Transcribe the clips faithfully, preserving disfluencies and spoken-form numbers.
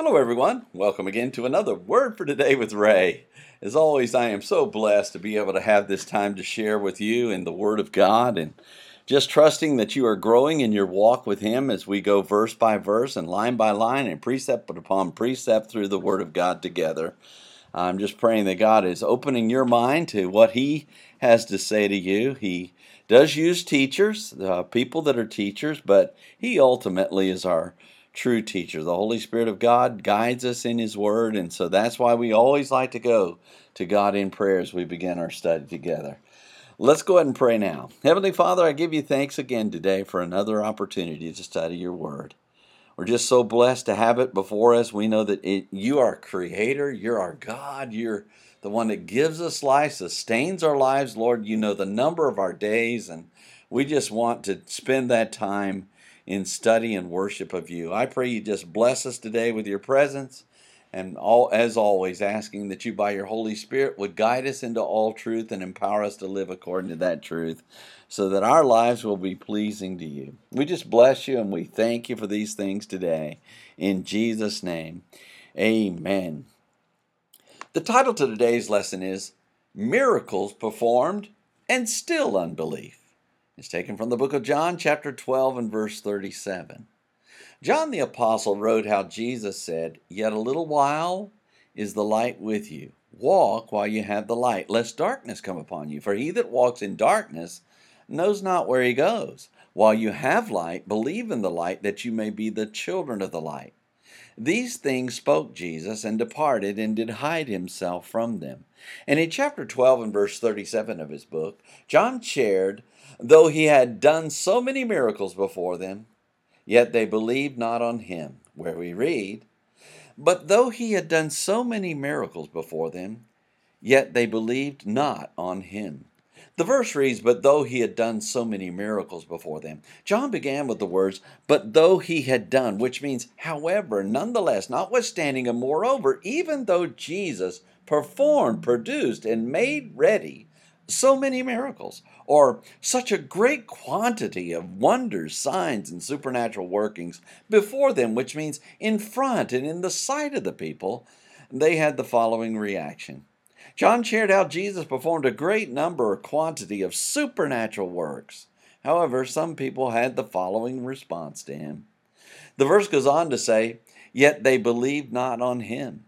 Hello, everyone. Welcome again to another Word for Today with Ray. As always, I am so blessed to be able to have this time to share with you in the Word of God and just trusting that you are growing in your walk with Him as we go verse by verse and line by line and precept upon precept through the Word of God together. I'm just praying that God is opening your mind to what He has to say to you. He does use teachers, uh, people that are teachers, but He ultimately is our true teacher. The Holy Spirit of God guides us in His Word, and so that's why we always like to go to God in prayer as we begin our study together. Let's go ahead and pray now. Heavenly Father, I give you thanks again today for another opportunity to study your Word. We're just so blessed to have it before us. We know that it, you are Creator, you're our God, you're the one that gives us life, sustains our lives. Lord, you know the number of our days, and we just want to spend that time in study and worship of you. I pray you just bless us today with your presence, and all, as always, asking that you by your Holy Spirit would guide us into all truth and empower us to live according to that truth, so that our lives will be pleasing to you. We just bless you and we thank you for these things today. In Jesus' name, amen. The title to today's lesson is Miracles Performed and Still Unbelief. It's taken from the book of John, chapter twelve and verse thirty-seven. John the Apostle wrote how Jesus said, "Yet a little while is the light with you. Walk while you have the light, lest darkness come upon you. For he that walks in darkness knows not where he goes. While you have light, believe in the light, that you may be the children of the light." These things spoke Jesus, and departed, and did hide himself from them. And in chapter twelve and verse thirty-seven of his book, John shared, though he had done so many miracles before them, yet they believed not on him, where we read, "But though he had done so many miracles before them, yet they believed not on him." The verse reads, "But though he had done so many miracles before them." John began with the words, "But though he had done," which means, however, nonetheless, notwithstanding, and moreover, even though Jesus performed, produced, and made ready so many miracles, or such a great quantity of wonders, signs, and supernatural workings before them, which means in front and in the sight of the people, they had the following reaction. John shared how Jesus performed a great number or quantity of supernatural works. However, some people had the following response to him. The verse goes on to say, "Yet they believed not on him."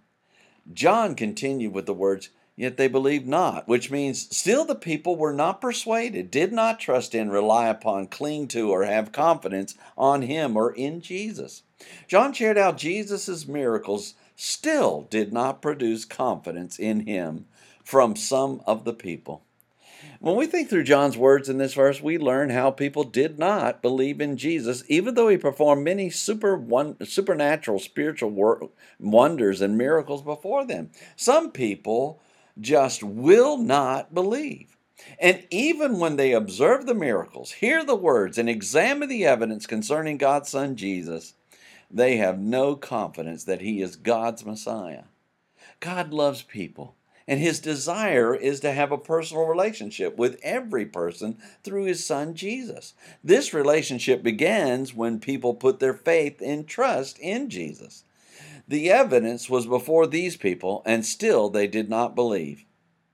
John continued with the words, "Yet they believed not," which means still the people were not persuaded, did not trust in, rely upon, cling to, or have confidence on him or in Jesus. John shared how Jesus' miracles still did not produce confidence in him from some of the people. When we think through John's words in this verse, we learn how people did not believe in Jesus, even though he performed many super one, supernatural spiritual wor- wonders and miracles before them. Some people just will not believe. And even when they observe the miracles, hear the words, and examine the evidence concerning God's Son Jesus, they have no confidence that he is God's Messiah. God loves people, and his desire is to have a personal relationship with every person through his Son Jesus. This relationship begins when people put their faith and trust in Jesus. The evidence was before these people, and still they did not believe.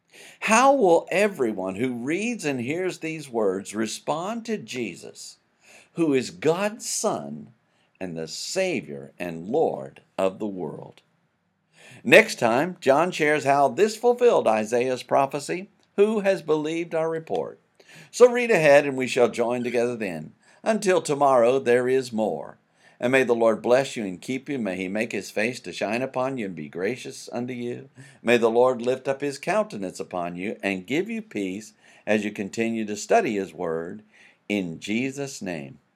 How will everyone who reads and hears these words respond to Jesus, who is God's Son and the Savior and Lord of the world? Next time, John shares how this fulfilled Isaiah's prophecy, "Who has believed our report?" So read ahead and we shall join together then. Until tomorrow, there is more. And may the Lord bless you and keep you. May he make his face to shine upon you and be gracious unto you. May the Lord lift up his countenance upon you and give you peace as you continue to study his word. In Jesus' name,